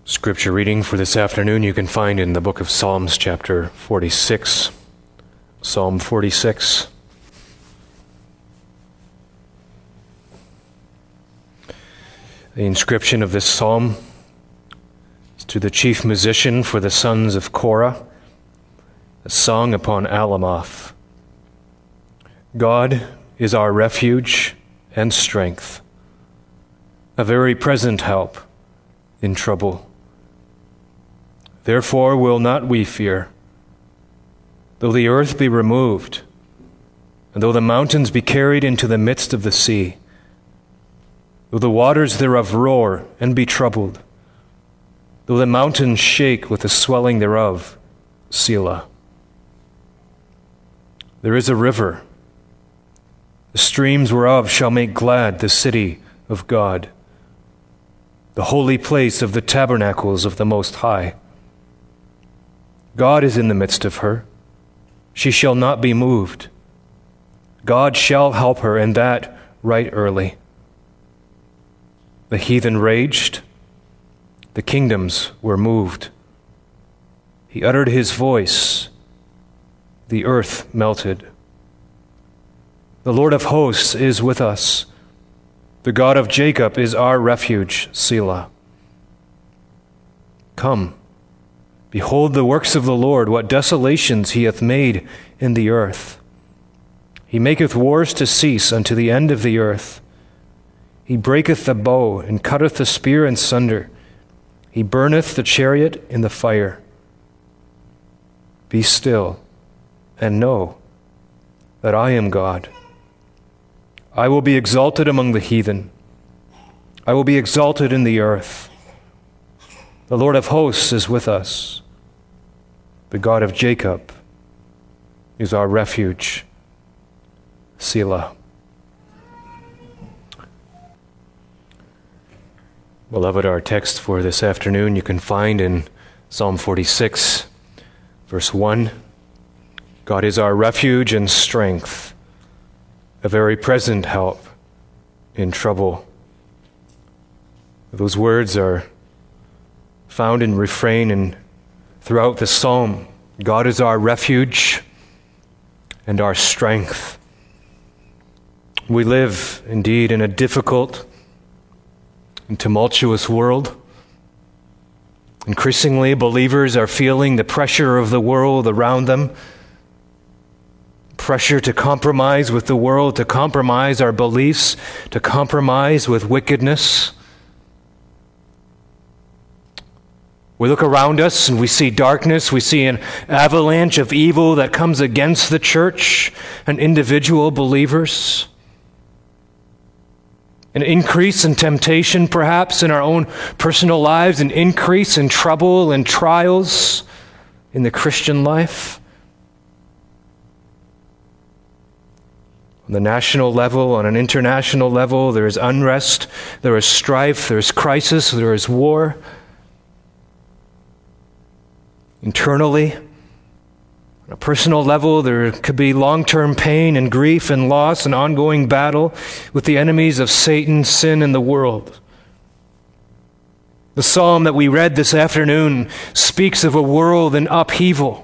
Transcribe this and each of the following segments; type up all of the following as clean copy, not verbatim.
Scripture reading for this afternoon you can find in the book of Psalms, chapter 46. Psalm 46. The inscription of this psalm is to the chief musician for the sons of Korah, a song upon Alamoth. God is our refuge and strength, a very present help in trouble. Therefore will not we fear, though the earth be removed, and though the mountains be carried into the midst of the sea, though the waters thereof roar and be troubled, though the mountains shake with the swelling thereof. Selah. There is a river, the streams whereof shall make glad the city of God, the holy place of the tabernacles of the Most High. God is in the midst of her. She shall not be moved. God shall help her, and that right early. The heathen raged. The kingdoms were moved. He uttered his voice. The earth melted. The Lord of hosts is with us. The God of Jacob is our refuge. Selah. Come. Behold the works of the Lord, what desolations he hath made in the earth. He maketh wars to cease unto the end of the earth. He breaketh the bow, and cutteth the spear in sunder. He burneth the chariot in the fire. Be still, and know that I am God. I will be exalted among the heathen. I will be exalted in the earth. The Lord of hosts is with us. The God of Jacob is our refuge. Selah. Beloved, our text for this afternoon you can find in Psalm 46, verse 1. God is our refuge and strength, a very present help in trouble. Those words are found in refrain and throughout the psalm. God is our refuge and our strength. We live indeed in a difficult and tumultuous world. Increasingly, believers are feeling the pressure of the world around them. Pressure to compromise with the world, to compromise our beliefs, to compromise with wickedness. We look around us and we see darkness. We see an avalanche of evil that comes against the church and individual believers. An increase in temptation, perhaps, in our own personal lives, an increase in trouble and trials in the Christian life. On the national level, on an international level, there is unrest, there is strife, there is crisis, there is war. Internally, on a personal level, there could be long-term pain and grief and loss and ongoing battle with the enemies of Satan, sin, and the world. The psalm that we read this afternoon speaks of a world in upheaval.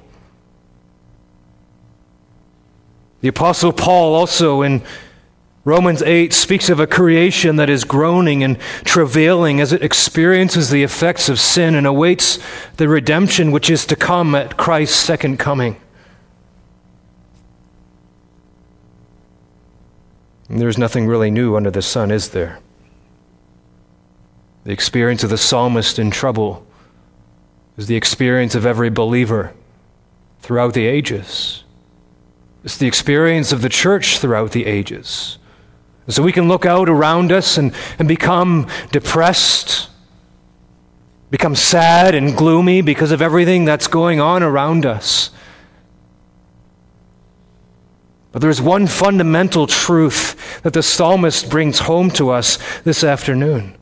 The Apostle Paul also in Romans 8 speaks of a creation that is groaning and travailing as it experiences the effects of sin and awaits the redemption which is to come at Christ's second coming. And there's nothing really new under the sun, is there? The experience of the psalmist in trouble is the experience of every believer throughout the ages. It's the experience of the church throughout the ages. So we can look out around us and become depressed, become sad and gloomy because of everything that's going on around us. But there's one fundamental truth that the psalmist brings home to us this afternoon.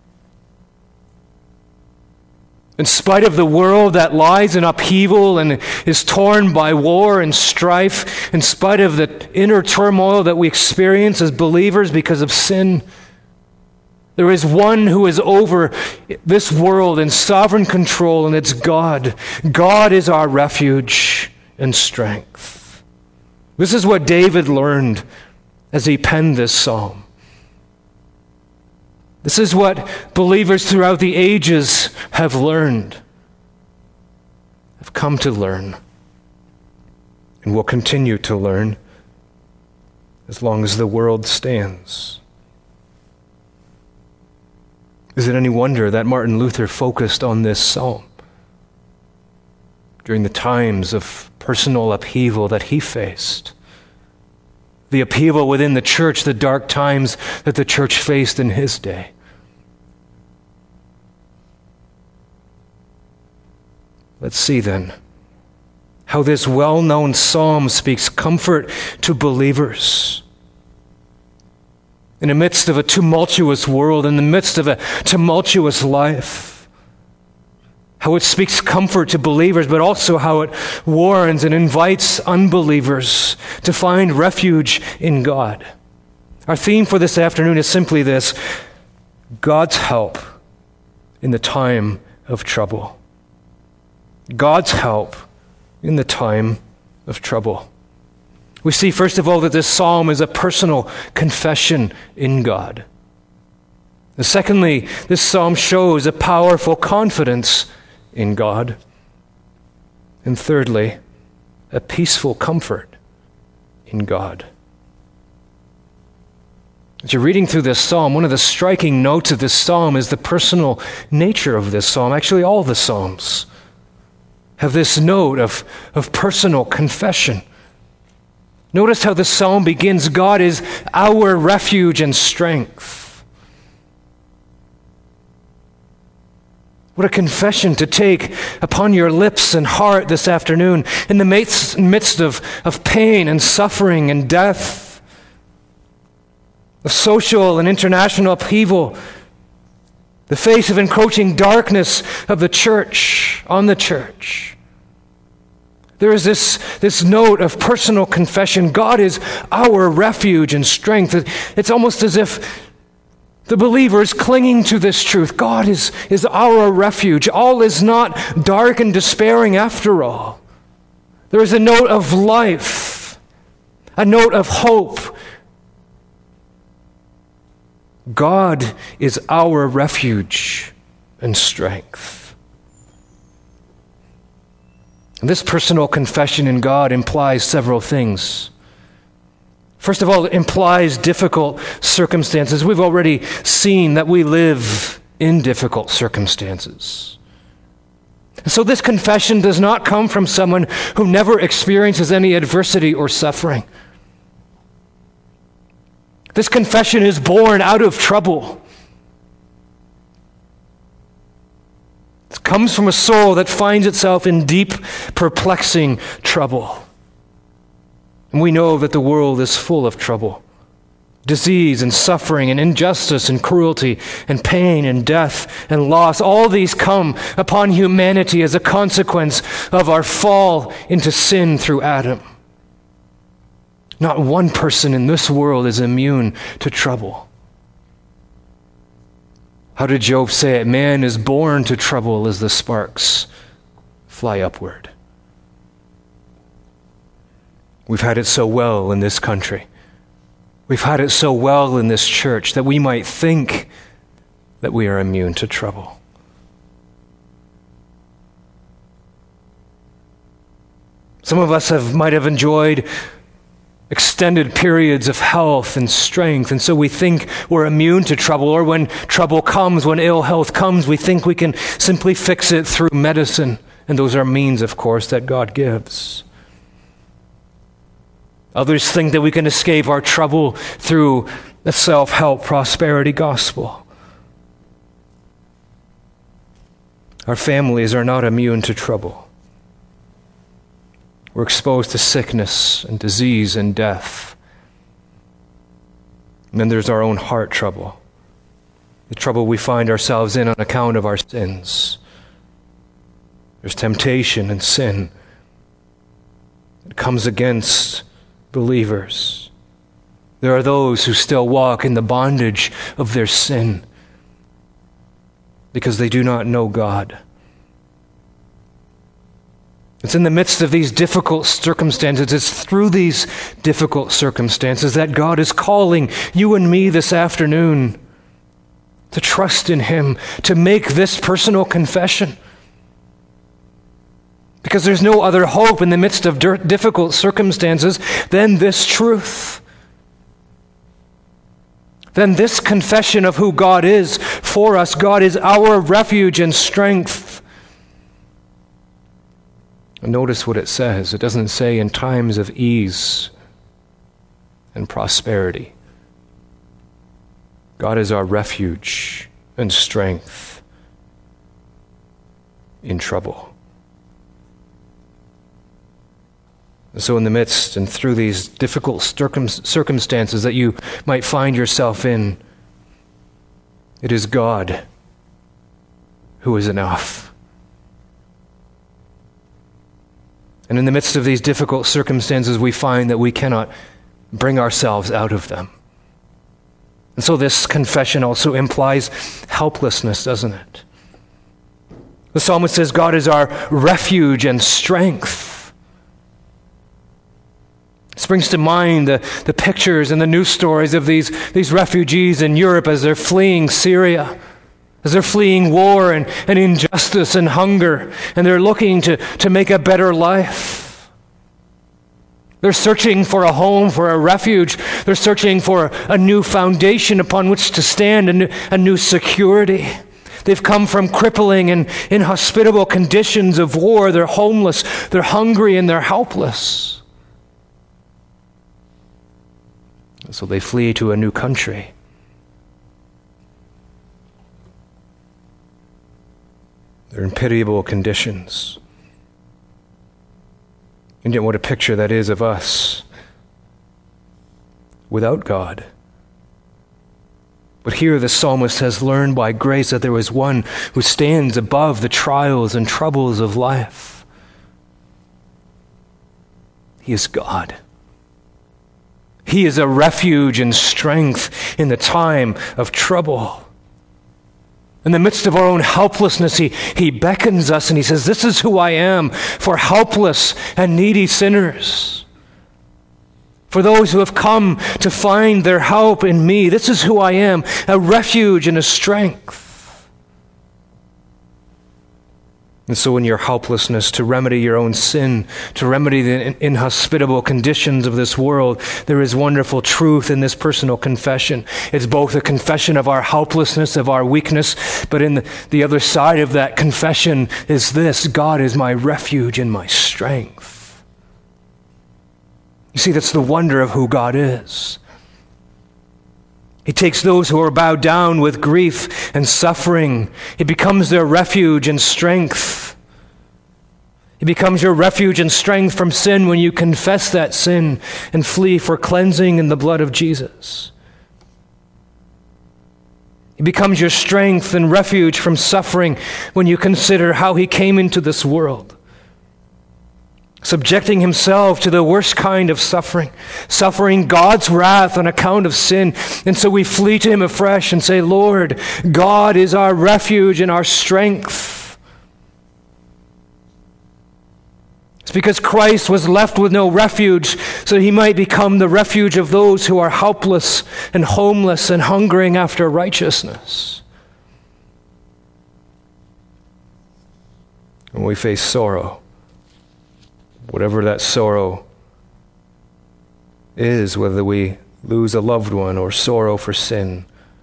In spite of the world that lies in upheaval and is torn by war and strife, in spite of the inner turmoil that we experience as believers because of sin, There is one who is over this world in sovereign control, and it's God. God is our refuge and strength. This is what David learned as he penned this psalm. This is what believers throughout the ages have learned, have come to learn, and will continue to learn as long as the world stands. Is it any wonder that Martin Luther focused on this psalm during the times of personal upheaval that he faced? The upheaval within the church, the dark times that the church faced in his day. Let's see then how this well-known psalm speaks comfort to believers in the midst of a tumultuous world, in the midst of a tumultuous life. How it speaks comfort to believers, but also how it warns and invites unbelievers to find refuge in God. Our theme for this afternoon is simply this: God's help in the time of trouble. God's help in the time of trouble. We see, first of all, that this psalm is a personal confession in God. And secondly, this psalm shows a powerful confidence in God. And thirdly, a peaceful comfort in God. As you're reading through this psalm, one of the striking notes of this psalm is the personal nature of this psalm. Actually, all the psalms have this note of personal confession. Notice how the psalm begins: God is our refuge and strength. What a confession to take upon your lips and heart this afternoon in the midst of pain and suffering and death, of social and international upheaval, the face of encroaching darkness of the church, on the church. There is this note of personal confession. God is our refuge and strength. It's almost as if the believer is clinging to this truth. God is our refuge. All is not dark and despairing after all. There is a note of life, a note of hope. God is our refuge and strength. And this personal confession in God implies several things. First of all, it implies difficult circumstances. We've already seen that we live in difficult circumstances. So this confession does not come from someone who never experiences any adversity or suffering. This confession is born out of trouble. It comes from a soul that finds itself in deep, perplexing trouble. And we know that the world is full of trouble. Disease and suffering and injustice and cruelty and pain and death and loss. All these come upon humanity as a consequence of our fall into sin through Adam. Not one person in this world is immune to trouble. How did Job say it? Man is born to trouble as the sparks fly upward. We've had it so well in this country. We've had it so well in this church that we might think that we are immune to trouble. Some of us might have enjoyed extended periods of health and strength, and so we think we're immune to trouble, or when trouble comes, when ill health comes, we think we can simply fix it through medicine, and those are means, of course, that God gives. Others think that we can escape our trouble through the self-help prosperity gospel. Our families are not immune to trouble. We're exposed to sickness and disease and death. And then there's our own heart trouble, the trouble we find ourselves in on account of our sins. There's temptation and sin that comes against believers. There are those who still walk in the bondage of their sin, because they do not know God. It's in the midst of these difficult circumstances, it's through these difficult circumstances that God is calling you and me this afternoon to trust in Him, to make this personal confession. Because there's no other hope in the midst of difficult circumstances than this truth. Than this confession of who God is for us. God is our refuge and strength. And notice what it says. It doesn't say in times of ease and prosperity. God is our refuge and strength in trouble. And so in the midst and through these difficult circumstances that you might find yourself in, it is God who is enough. And in the midst of these difficult circumstances, we find that we cannot bring ourselves out of them. And so this confession also implies helplessness, doesn't it? The psalmist says, God is our refuge and strength. This brings to mind the pictures and the news stories of these refugees in Europe as they're fleeing Syria, as they're fleeing war and injustice and hunger, and they're looking to make a better life. They're searching for a home, for a refuge. They're searching for a new foundation upon which to stand, a new security. They've come from crippling and inhospitable conditions of war. They're homeless, they're hungry, and they're helpless. So they flee to a new country. They're in pitiable conditions. And yet what a picture that is of us without God. But here the psalmist has learned by grace that there is one who stands above the trials and troubles of life. He is God. He is a refuge and strength in the time of trouble. In the midst of our own helplessness, He beckons us and He says, this is who I am for helpless and needy sinners. For those who have come to find their help in me, this is who I am, a refuge and a strength. And so in your helplessness to remedy your own sin, to remedy the inhospitable conditions of this world, there is wonderful truth in this personal confession. It's both a confession of our helplessness, of our weakness, but in the other side of that confession is this: God is my refuge and my strength. You see, that's the wonder of who God is. He takes those who are bowed down with grief and suffering. He becomes their refuge and strength. He becomes your refuge and strength from sin when you confess that sin and flee for cleansing in the blood of Jesus. He becomes your strength and refuge from suffering when you consider how He came into this world, subjecting Himself to the worst kind of suffering God's wrath on account of sin. And so we flee to Him afresh and say, Lord, God is our refuge and our strength. It's because Christ was left with no refuge, so He might become the refuge of those who are helpless and homeless and hungering after righteousness. When we face sorrow, whatever that sorrow is, whether we lose a loved one or sorrow for sin,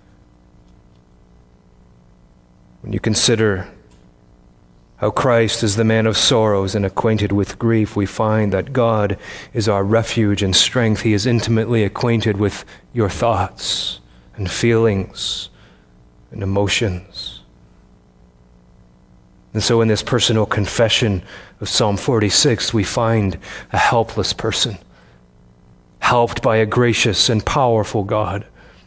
when you consider how Christ is the man of sorrows and acquainted with grief, we find that God is our refuge and strength. He is intimately acquainted with your thoughts and feelings and emotions. And so in this personal confession of Psalm 46, we find a helpless person, helped by a gracious and powerful God.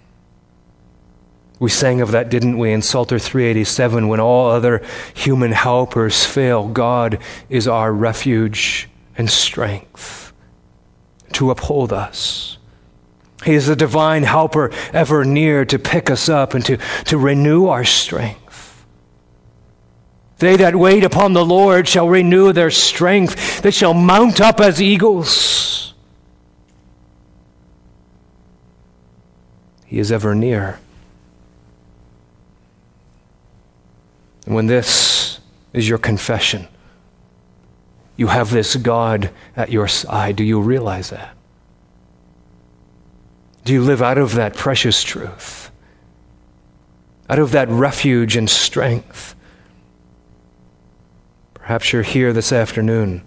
We sang of that, didn't we, in Psalter 387, when all other human helpers fail, God is our refuge and strength to uphold us. He is the divine helper ever near to pick us up and to renew our strength. They that wait upon the Lord shall renew their strength. They shall mount up as eagles. He is ever near. And when this is your confession, you have this God at your side. Do you realize that? Do you live out of that precious truth? Out of that refuge and strength? Perhaps you're here this afternoon.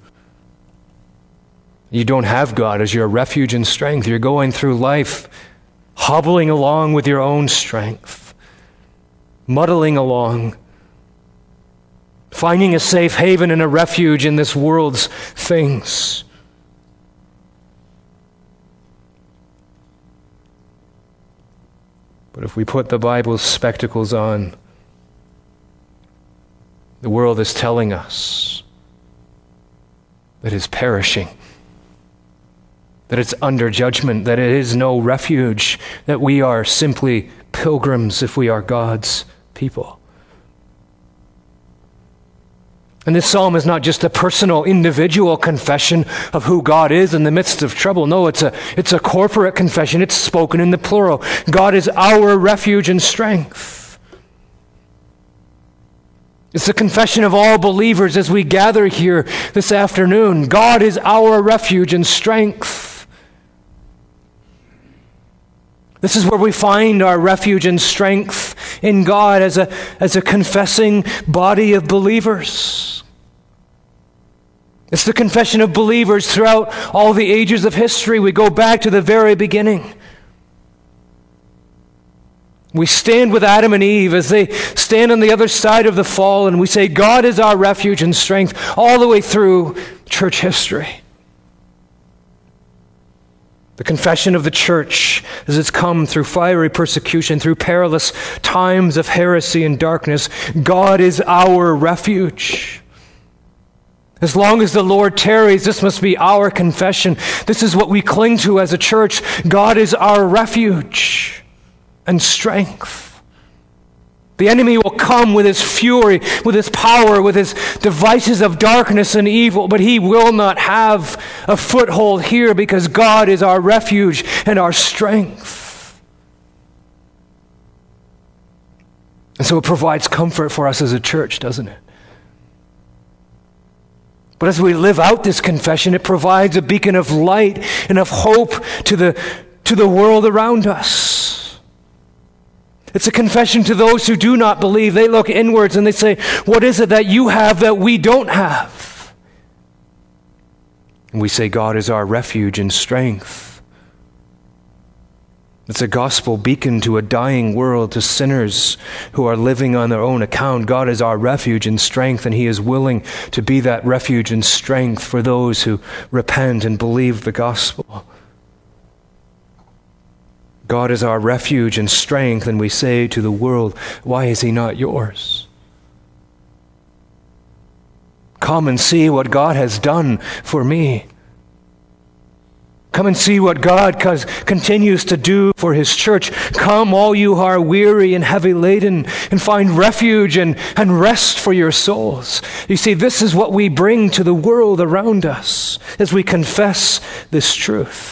You don't have God as your refuge and strength. You're going through life hobbling along with your own strength, muddling along, finding a safe haven and a refuge in this world's things. But if we put the Bible's spectacles on, the world is telling us that it's perishing, that it's under judgment, that it is no refuge, that we are simply pilgrims if we are God's people. And this psalm is not just a personal, individual confession of who God is in the midst of trouble. No, it's a corporate confession. It's spoken in the plural. God is our refuge and strength. It's the confession of all believers as we gather here this afternoon. God is our refuge and strength. This is where we find our refuge and strength in God as a confessing body of believers. It's the confession of believers throughout all the ages of history. We go back to the very beginning. We stand with Adam and Eve as they stand on the other side of the fall, and we say, God is our refuge and strength all the way through church history. The confession of the church as it's come through fiery persecution, through perilous times of heresy and darkness. God is our refuge. As long as the Lord tarries, this must be our confession. This is what we cling to as a church. God is our refuge and strength. The enemy will come with his fury, with his power, with his devices of darkness and evil, but he will not have a foothold here because God is our refuge and our strength. And so it provides comfort for us as a church, doesn't it? But as we live out this confession, it provides a beacon of light and of hope to the world around us. It's a confession to those who do not believe. They look inwards and they say, what is it that you have that we don't have? And we say, God is our refuge and strength. It's a gospel beacon to a dying world, to sinners who are living on their own account. God is our refuge and strength, and He is willing to be that refuge and strength for those who repent and believe the gospel. God is our refuge and strength, and we say to the world, why is He not yours? Come and see what God has done for me. Come and see what God continues to do for His church. Come, all you who are weary and heavy laden, and find refuge and rest for your souls. You see, this is what we bring to the world around us as we confess this truth.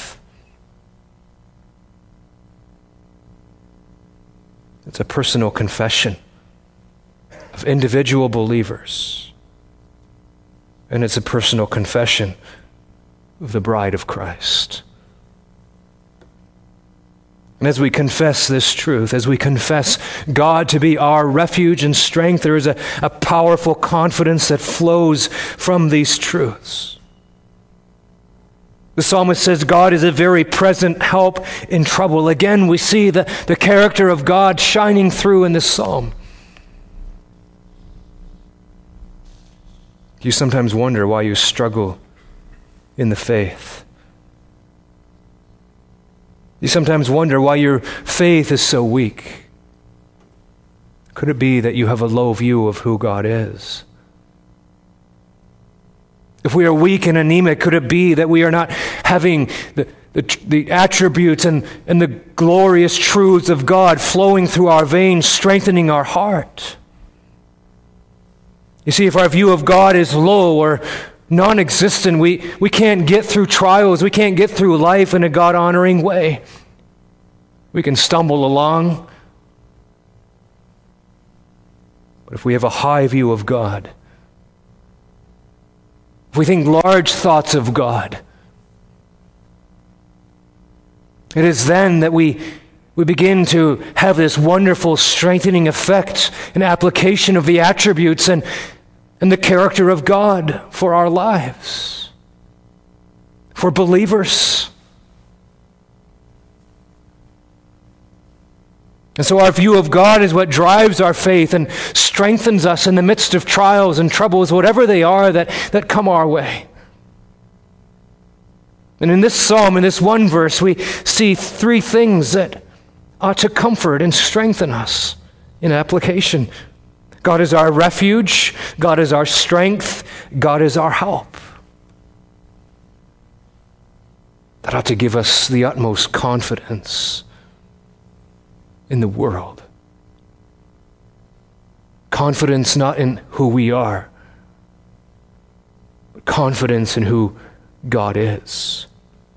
It's a personal confession of individual believers. And it's a personal confession of the bride of Christ. And as we confess this truth, as we confess God to be our refuge and strength, there is a powerful confidence that flows from these truths. The psalmist says God is a very present help in trouble. Again, we see the character of God shining through in this psalm. Do you sometimes wonder why you struggle in the faith? You sometimes wonder why your faith is so weak. Could it be that you have a low view of who God is? If we are weak and anemic, could it be that we are not having the attributes and the glorious truths of God flowing through our veins, strengthening our heart? You see, if our view of God is low or non-existent, we can't get through trials, we can't get through life in a God-honoring way. We can stumble along. But if we have a high view of God, if we think large thoughts of God, it is then that we begin to have this wonderful strengthening effect and application of the attributes and the character of God for our lives, for believers. And so our view of God is what drives our faith and strengthens us in the midst of trials and troubles, whatever they are that come our way. And in this psalm, in this one verse, we see three things that ought to comfort and strengthen us in application. God is our refuge, God is our strength, God is our help. That ought to give us the utmost confidence in the world. Confidence not in who we are, but confidence in who God is.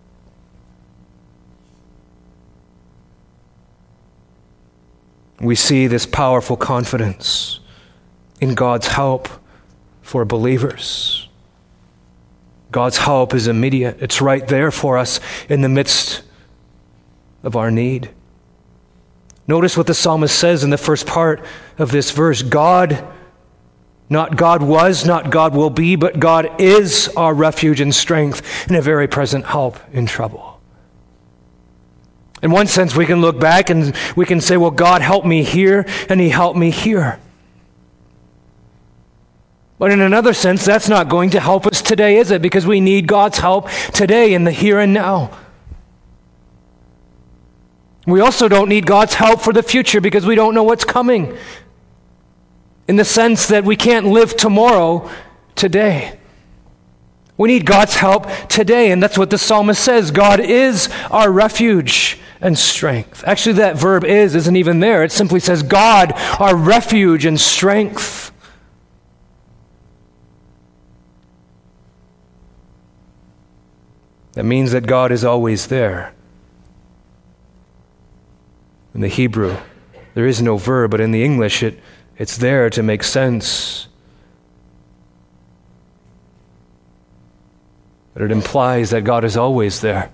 We see this powerful confidence in God's help for believers. God's help is immediate. It's right there for us in the midst of our need. Notice what the psalmist says in the first part of this verse. God, not God was, not God will be, but God is our refuge and strength and a very present help in trouble. In one sense, we can look back and we can say, well, God helped me here and He helped me here. But in another sense, that's not going to help us today, is it? Because we need God's help today in the here and now. We also don't need God's help for the future because we don't know what's coming. In the sense that we can't live tomorrow today. We need God's help today, and that's what the psalmist says. God is our refuge and strength. Actually, that verb isn't even there. It simply says, God, our refuge and strength. That means that God is always there. In the Hebrew, there is no verb, but in the English, it's there to make sense. But it implies that God is always there.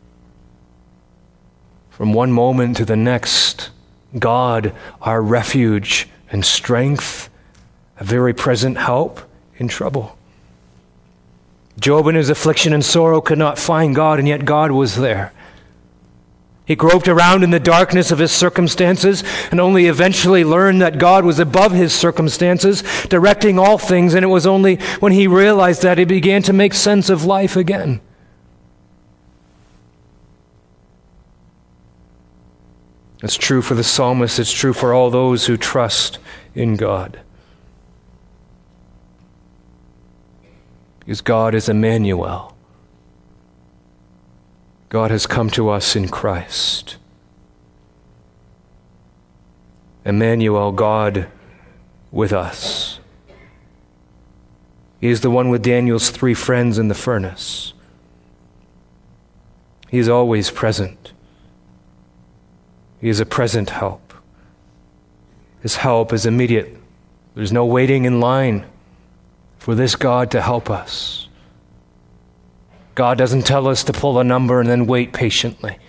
From one moment to the next, God, our refuge and strength, a very present help in trouble. Job in his affliction and sorrow could not find God, and yet God was there. He groped around in the darkness of his circumstances and only eventually learned that God was above his circumstances, directing all things, and it was only when he realized that he began to make sense of life again. It's true for the psalmist, it's true for all those who trust in God. Because God is Emmanuel. God has come to us in Christ. Emmanuel, God with us. He is the one with Daniel's 3 friends in the furnace. He is always present. He is a present help. His help is immediate. There's no waiting in line for this God to help us. God doesn't tell us to pull a number and then wait patiently.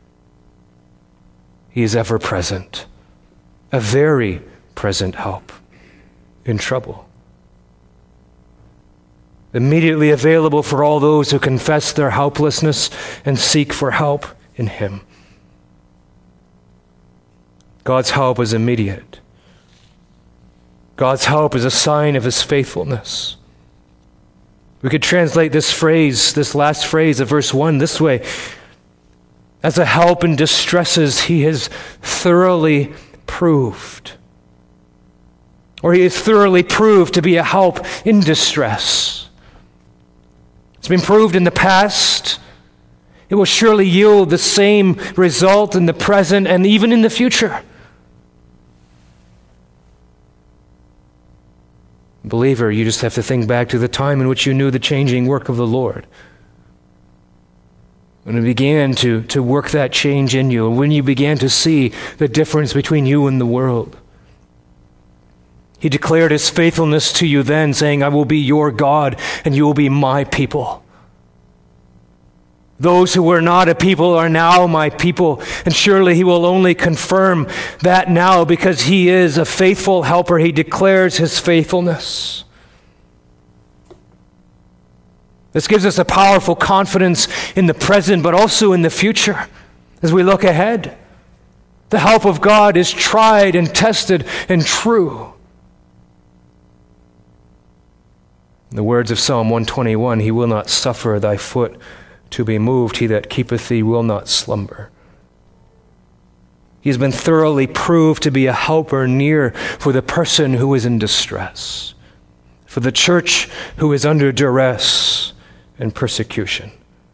He is ever present, a very present help in trouble. Immediately available for all those who confess their helplessness and seek for help in Him. God's help is immediate. God's help is a sign of His faithfulness. We could translate this phrase, this last phrase of verse 1 this way. As a help in distresses, He has thoroughly proved. Or He is thoroughly proved to be a help in distress. It's been proved in the past. It will surely yield the same result in the present and even in the future. Believer, you just have to think back to the time in which you knew the changing work of the Lord. When He began to work that change in you, and when you began to see the difference between you and the world. He declared His faithfulness to you then, saying, I will be your God, and you will be my people. Those who were not a people are now my people, and surely He will only confirm that now because He is a faithful helper. He declares His faithfulness. This gives us a powerful confidence in the present, but also in the future as we look ahead. The help of God is tried and tested and true. In the words of Psalm 121, He will not suffer thy foot to be moved. He that keepeth thee will not slumber. He has been thoroughly proved to be a helper near for the person who is in distress, for the church who is under duress and persecution.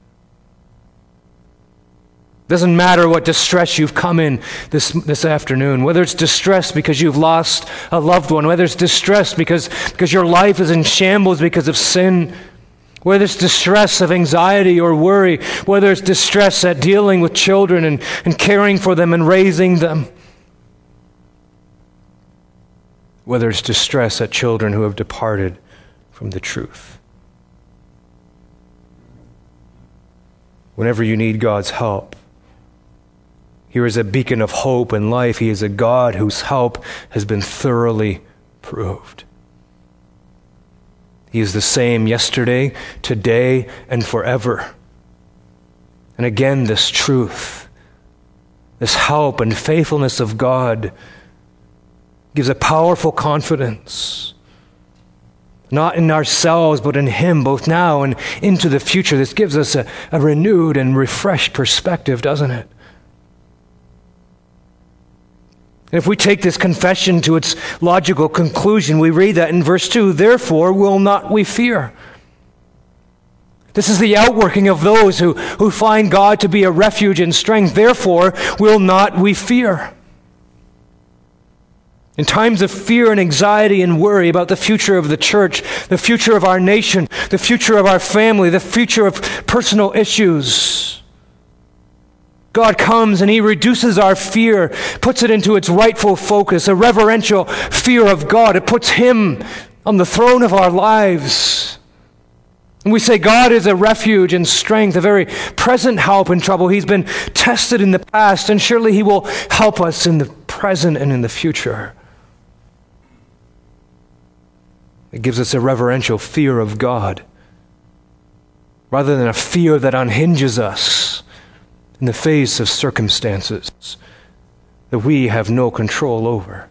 Doesn't matter what distress you've come in this afternoon, whether it's distress because you've lost a loved one, whether it's distress because your life is in shambles because of sin, whether it's distress of anxiety or worry, whether it's distress at dealing with children and caring for them and raising them, whether it's distress at children who have departed from the truth. Whenever you need God's help, here is a beacon of hope and life. He is a God whose help has been thoroughly proved. He is the same yesterday, today, and forever. And again, this truth, this help and faithfulness of God gives a powerful confidence, not in ourselves, but in Him, both now and into the future. This gives us a renewed and refreshed perspective, doesn't it? And if we take this confession to its logical conclusion, we read that in verse 2, therefore will not we fear. This is the outworking of those who find God to be a refuge and strength. Therefore will not we fear. In times of fear and anxiety and worry about the future of the church, the future of our nation, the future of our family, the future of personal issues, God comes and He reduces our fear, puts it into its rightful focus, a reverential fear of God. It puts Him on the throne of our lives. And we say God is a refuge and strength, a very present help in trouble. He's been tested in the past, and surely He will help us in the present and in the future. It gives us a reverential fear of God, rather than a fear that unhinges us in the face of circumstances that we have no control over.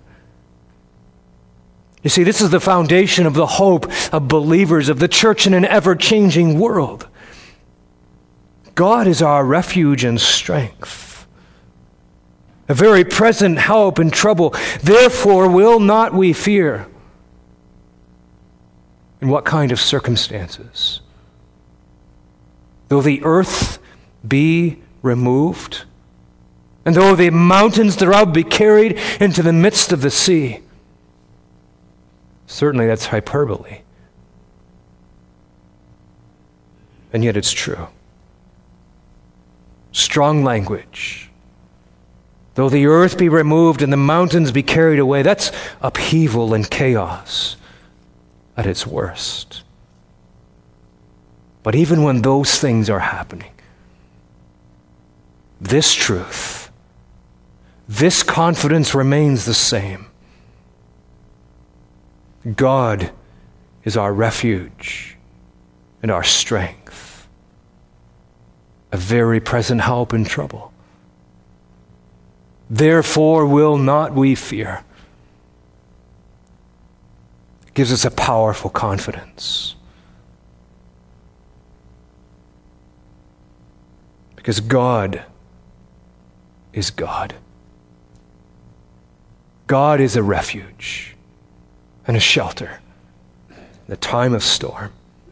You see, this is the foundation of the hope of believers, of the church in an ever-changing world. God is our refuge and strength, a very present help in trouble. Therefore will not we fear. In what kind of circumstances? Though the earth be removed, and though the mountains thereof be carried into the midst of the sea. Certainly that's hyperbole. And yet it's true. Strong language. Though the earth be removed and the mountains be carried away, that's upheaval and chaos at its worst. But even when those things are happening, this truth, this confidence remains the same. God is our refuge and our strength, a very present help in trouble. Therefore will not we fear. It gives us a powerful confidence. Because God is God. God is a refuge and a shelter in the time of storm.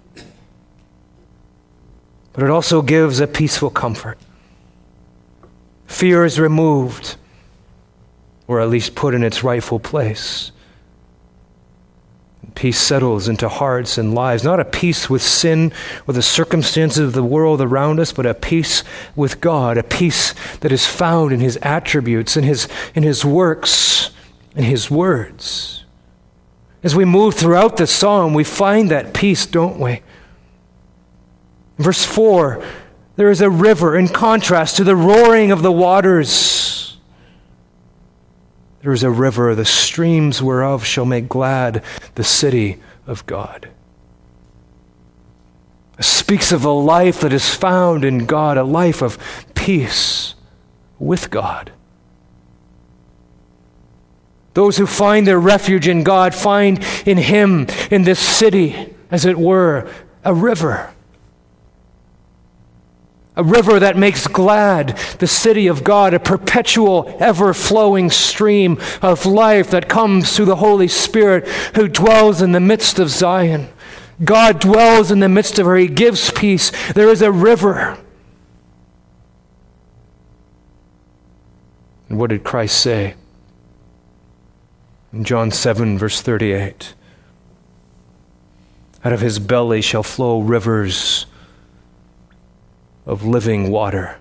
But it also gives a peaceful comfort. Fear is removed, or at least put in its rightful place. Peace settles into hearts and lives, not a peace with sin or the circumstances of the world around us, but a peace with God, a peace that is found in His attributes, in His works, in His words. As we move throughout the psalm, we find that peace, don't we? Verse 4, there is a river in contrast to the roaring of the waters. There is a river, the streams whereof shall make glad the city of God. It speaks of a life that is found in God, a life of peace with God. Those who find their refuge in God find in Him, in this city, as it were, a river. A river that makes glad the city of God, a perpetual, ever-flowing stream of life that comes through the Holy Spirit who dwells in the midst of Zion. God dwells in the midst of her. He gives peace. There is a river. And what did Christ say? In John 7, verse 38, out of His belly shall flow rivers of living water.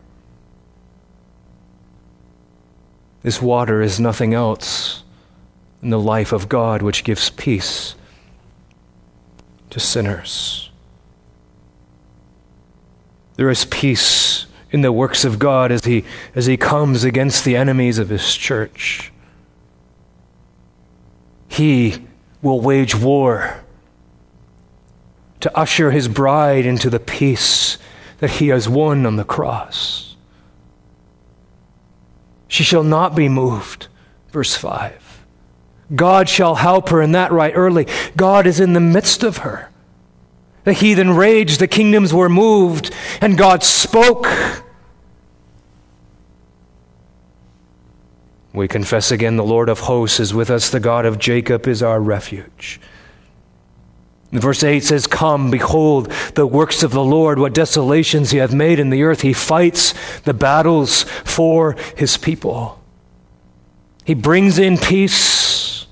This water is nothing else than the life of God, which gives peace to sinners. There is peace in the works of God as He comes against the enemies of His church. He will wage war to usher His bride into the peace that He has won on the cross. She shall not be moved. Verse 5. God shall help her, and that right early. God is in the midst of her. The heathen raged, the kingdoms were moved, and God spoke. We confess again, the Lord of hosts is with us, the God of Jacob is our refuge. Verse 8 says, come, behold the works of the Lord, what desolations He hath made in the earth. He fights the battles for His people. He brings in peace.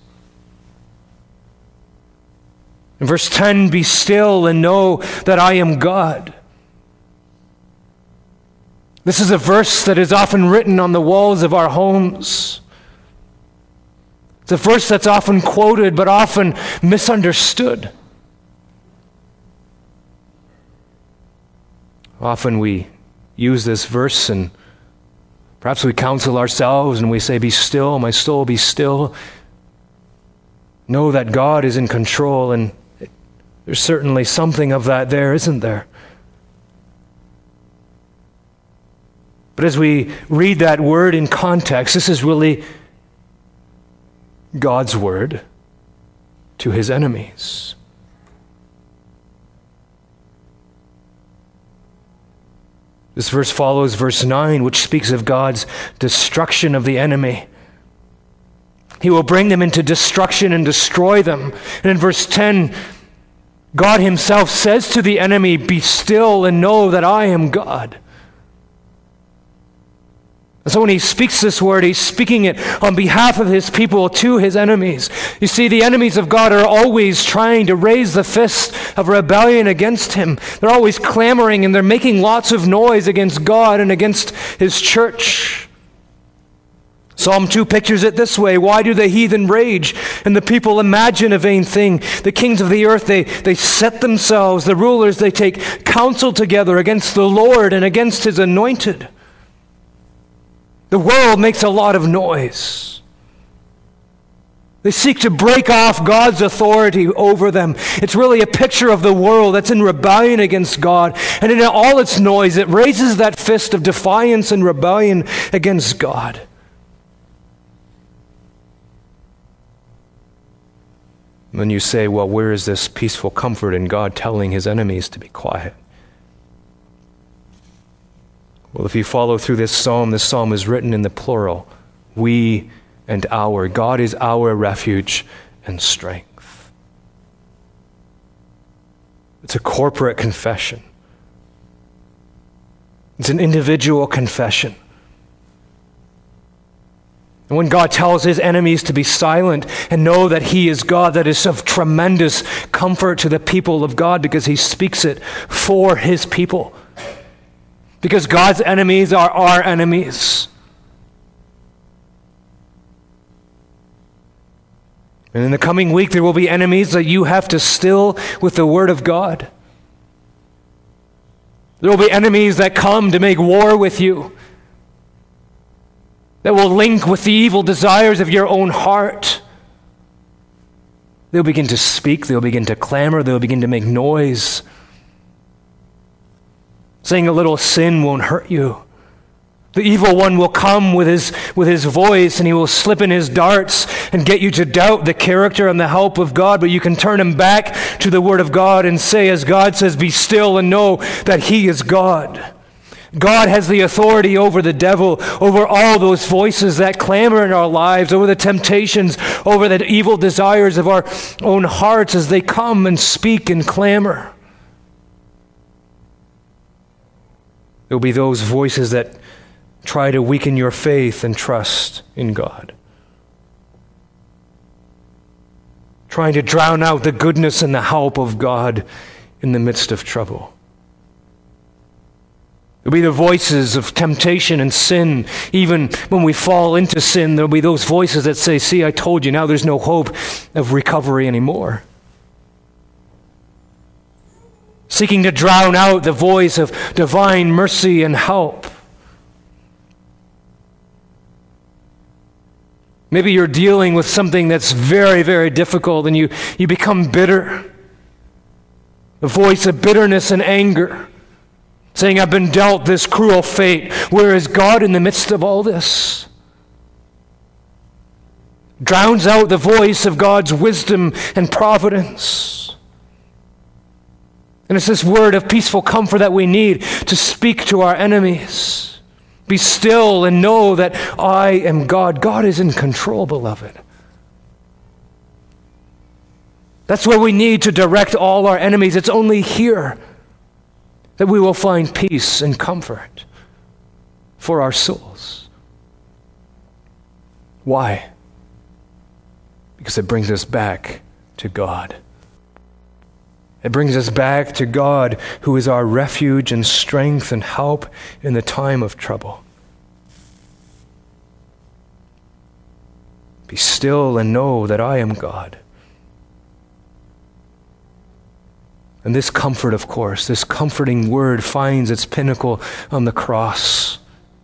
In verse 10, be still and know that I am God. This is a verse that is often written on the walls of our homes. It's a verse that's often quoted, but often misunderstood. Often we use this verse and perhaps we counsel ourselves and we say, be still, my soul, be still. Know that God is in control, and there's certainly something of that there, isn't there? But as we read that word in context, this is really God's word to His enemies. This verse follows verse 9, which speaks of God's destruction of the enemy. He will bring them into destruction and destroy them. And in verse 10, God Himself says to the enemy, be still and know that I am God. And so when He speaks this word, He's speaking it on behalf of His people to His enemies. You see, the enemies of God are always trying to raise the fist of rebellion against Him. They're always clamoring and they're making lots of noise against God and against His church. Psalm 2 pictures it this way. Why do the heathen rage and the people imagine a vain thing? The kings of the earth, they set themselves. The rulers, they take counsel together against the Lord and against His anointed. The world makes a lot of noise. They seek to break off God's authority over them. It's really a picture of the world that's in rebellion against God. And in all its noise, it raises that fist of defiance and rebellion against God. When you say, well, where is this peaceful comfort in God telling His enemies to be quiet? Well, if you follow through this psalm is written in the plural. We and our. God is our refuge and strength. It's a corporate confession. It's an individual confession. And when God tells his enemies to be silent and know that he is God, that is of tremendous comfort to the people of God because he speaks it for his people. Because God's enemies are our enemies. And in the coming week, there will be enemies that you have to still with the Word of God. There will be enemies that come to make war with you, that will link with the evil desires of your own heart. They'll begin to speak, they'll begin to clamor, they'll begin to make noise, saying a little sin won't hurt you. The evil one will come with his voice, and he will slip in his darts and get you to doubt the character and the help of God, but you can turn him back to the Word of God and say, as God says, be still and know that he is God. God has the authority over the devil, over all those voices that clamor in our lives, over the temptations, over the evil desires of our own hearts as they come and speak and clamor. There will be those voices that try to weaken your faith and trust in God, trying to drown out the goodness and the help of God in the midst of trouble. There'll be the voices of temptation and sin. Even when we fall into sin, there'll be those voices that say, see, I told you, now there's no hope of recovery anymore. Seeking to drown out the voice of divine mercy and help. Maybe you're dealing with something that's very, very difficult and you become bitter. The voice of bitterness and anger, saying, I've been dealt this cruel fate. Where is God in the midst of all this? Drowns out the voice of God's wisdom and providence. And it's this word of peaceful comfort that we need to speak to our enemies. Be still and know that I am God. God is in control, beloved. That's where we need to direct all our enemies. It's only here that we will find peace and comfort for our souls. Why? Because it brings us back to God. It brings us back to God, who is our refuge and strength and help in the time of trouble. Be still and know that I am God. And this comfort, of course, this comforting word finds its pinnacle on the cross,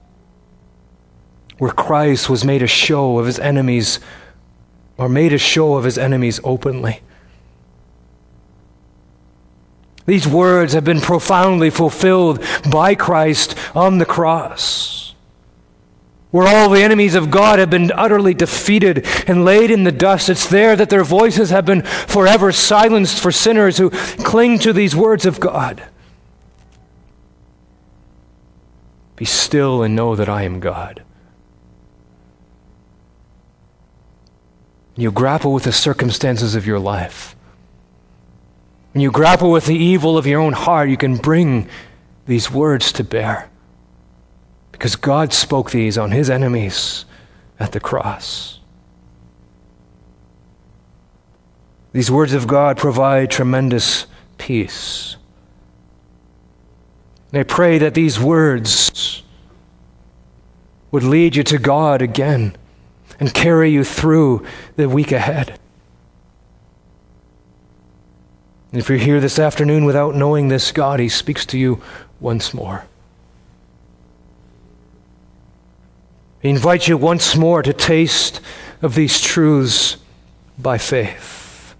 where Christ was made a show of his enemies, or made a show of his enemies openly. These words have been profoundly fulfilled by Christ on the cross, where all the enemies of God have been utterly defeated and laid in the dust. It's there that their voices have been forever silenced for sinners who cling to these words of God. Be still and know that I am God. You grapple with the circumstances of your life. When you grapple with the evil of your own heart, you can bring these words to bear. Because God spoke these on his enemies at the cross. These words of God provide tremendous peace. And I pray that these words would lead you to God again and carry you through the week ahead. And if you're here this afternoon without knowing this God, he speaks to you once more. He invites you once more to taste of these truths by faith.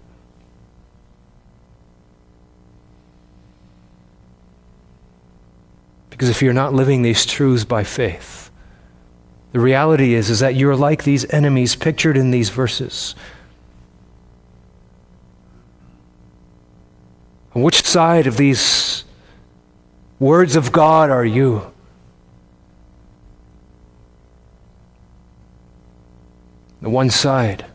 Because if you're not living these truths by faith, the reality is that you're like these enemies pictured in these verses. On which side of these words of God are you? The one side.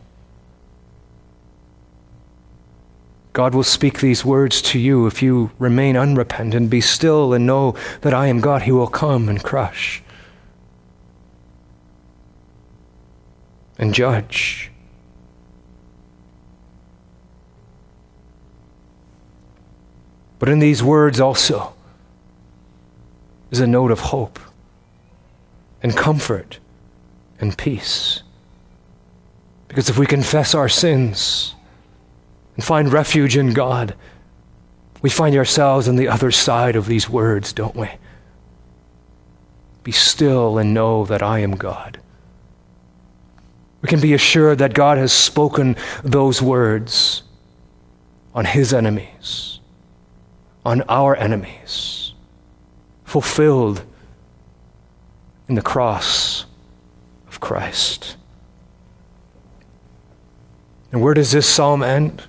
God will speak these words to you if you remain unrepentant. Be still and know that I am God. He will come and crush. and judge. But in these words also is a note of hope and comfort and peace. Because if we confess our sins and find refuge in God, we find ourselves on the other side of these words, don't we? Be still and know that I am God. We can be assured that God has spoken those words on his enemies, on our enemies, fulfilled in the cross of Christ. And where does this psalm end?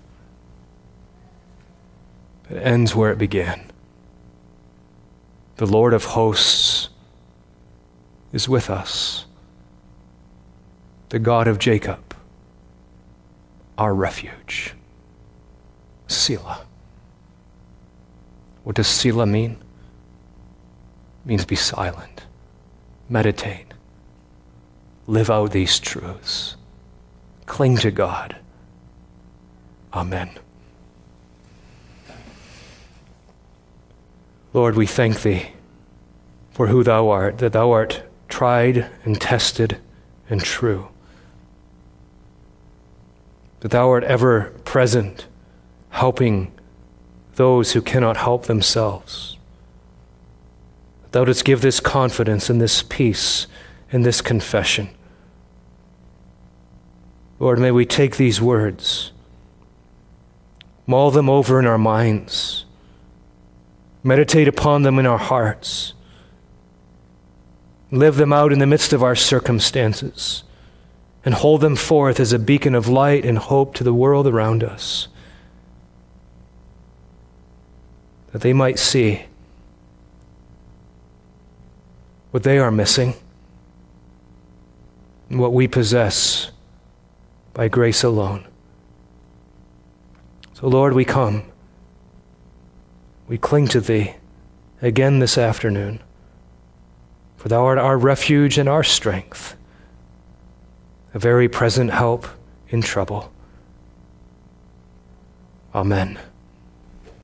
It ends where it began. The Lord of hosts is with us. The God of Jacob, our refuge. Selah. What does Selah mean? It means be silent. Meditate. Live out these truths. Cling to God. Amen. Lord, we thank thee for who thou art, that thou art tried and tested and true, that thou art ever present, helping those who cannot help themselves. That thou didst give this confidence and this peace and this confession. Lord, may we take these words, mull them over in our minds, meditate upon them in our hearts, live them out in the midst of our circumstances, and hold them forth as a beacon of light and hope to the world around us, that they might see what they are missing and what we possess by grace alone. So, Lord, we come. We cling to thee again this afternoon, for thou art our refuge and our strength, a very present help in trouble. Amen.